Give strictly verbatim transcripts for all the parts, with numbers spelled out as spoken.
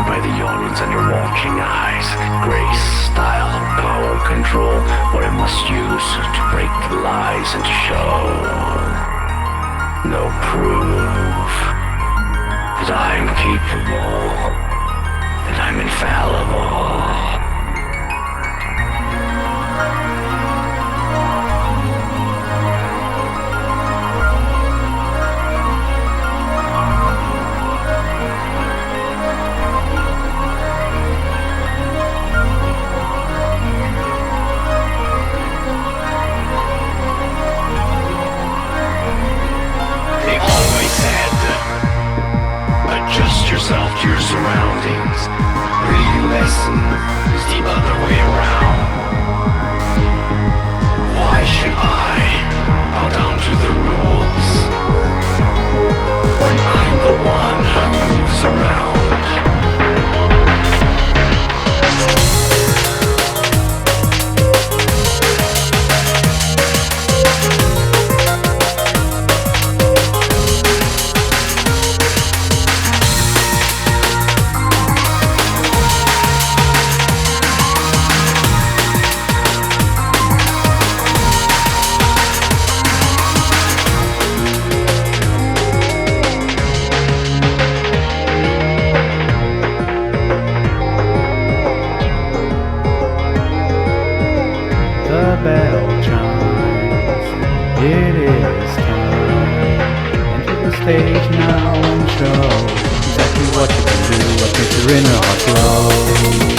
by the audience and your watching eyes. Grace, style, power, control, what I must use to break the lies and to show. No proof that I'm capable, that I'm infallible. Adjust yourself to your surroundings. Reading lesson is the other way around. Why should I bow down to the rules when I'm the one who moves around? Stage now and show exactly what you can do, what makes your inner heart glow.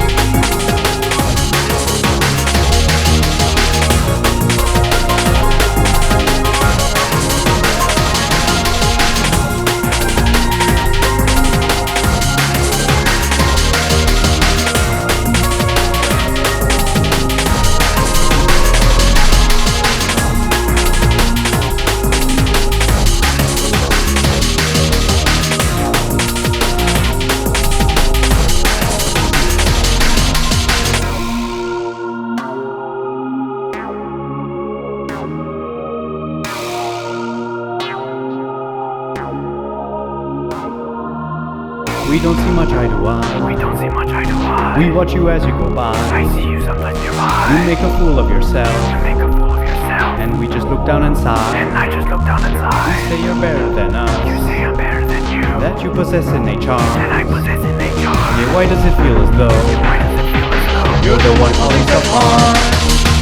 We don't see much eye to eye. We don't see much eye to eye. We watch you as you go by. I see you sometimes nearby. You make a fool of yourself. You make a fool of yourself. And we just look down and sigh. And I just look down and sigh. You say you're better than us. You say I'm better than you. That you possess innate charm. And I possess innate charm. Yeah, why does it feel as though Why does it feel as though you're the one calling stuff on?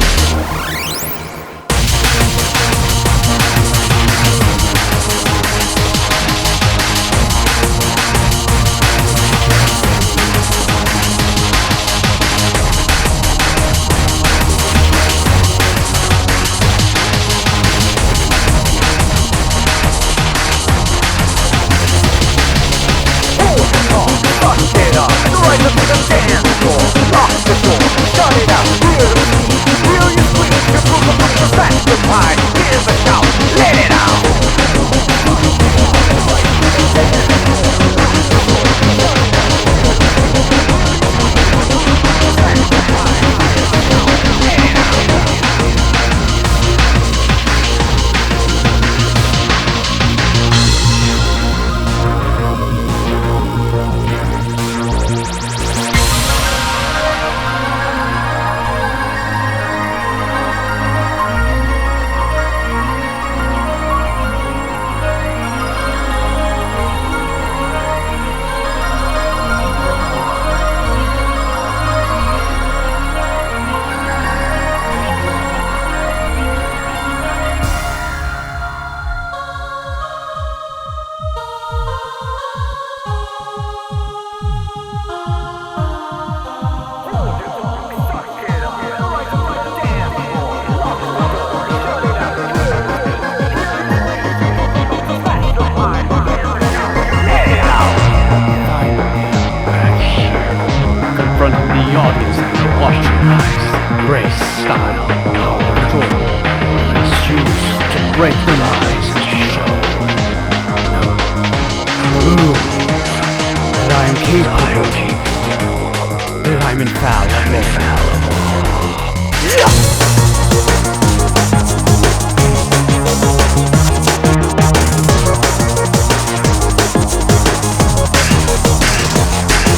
Grace, style, power, control. Let's choose to break the lies and show. Prove that I am capable, that I'm infallible. infallible.